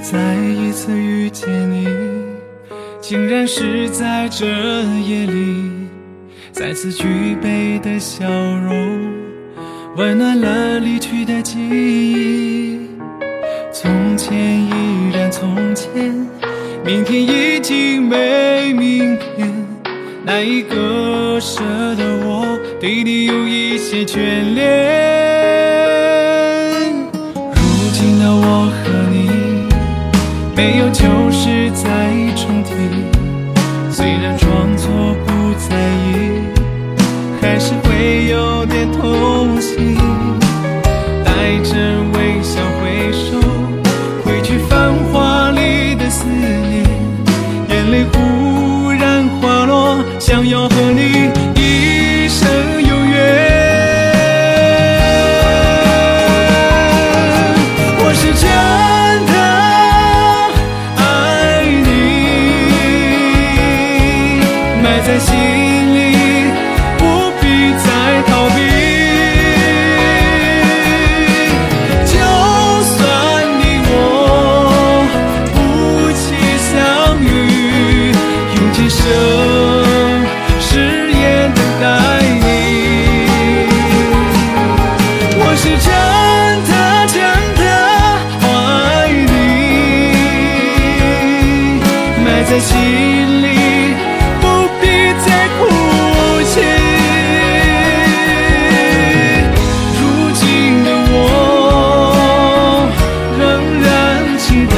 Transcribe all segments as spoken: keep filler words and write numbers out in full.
再一次遇见你，竟然是在这夜里，再次举杯的笑容温暖了离去的记忆。从前依然从前，明天已经没明天，难以割舍的我对你有一些眷恋。如今的我和你没有旧事再重提，虽然装作不在意，还是会有点痛心。带着微笑挥手挥去繁华里的思念，眼泪忽然滑落，想要和你一生有约。我是真的爱你，埋在心里，不必再逃避。就算你我不期相遇，用今生誓言等待你。我是真的真的爱你，埋在心里，不必再哭泣。如今的我仍然期待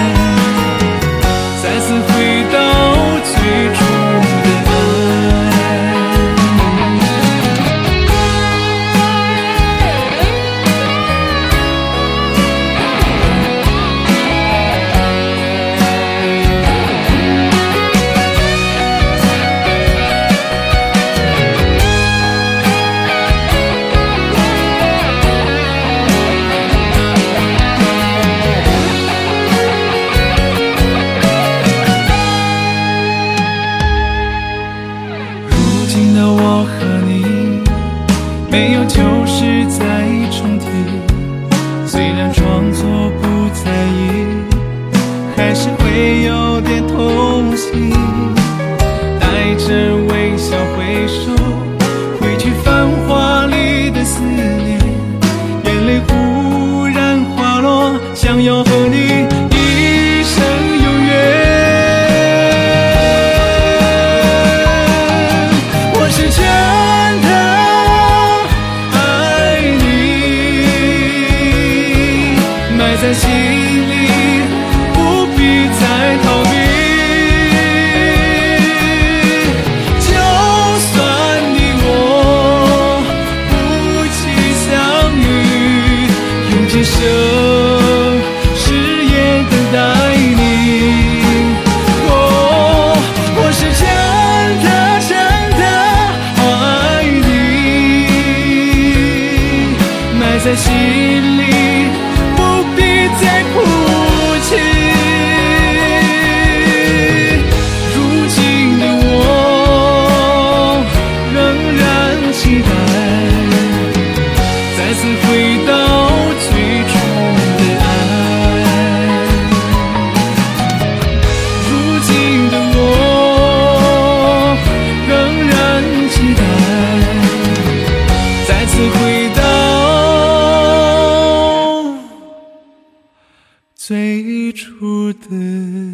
再次回到最初的爱。如今的我和你没有旧事再重提，虽然装作不在意，还是会有点痛心。带着微笑挥手挥去繁华里的思念，眼泪忽然滑落，想要和你一生有约。我是真的爱你，埋在心里，不必再逃避。就算你我不期相遇，用今生誓言等待你。哦，我是真的真的爱你，埋在心里，不必再哭泣。如今的我仍然期待再次回到最初的爱。如今的我仍然期待再次回到最初的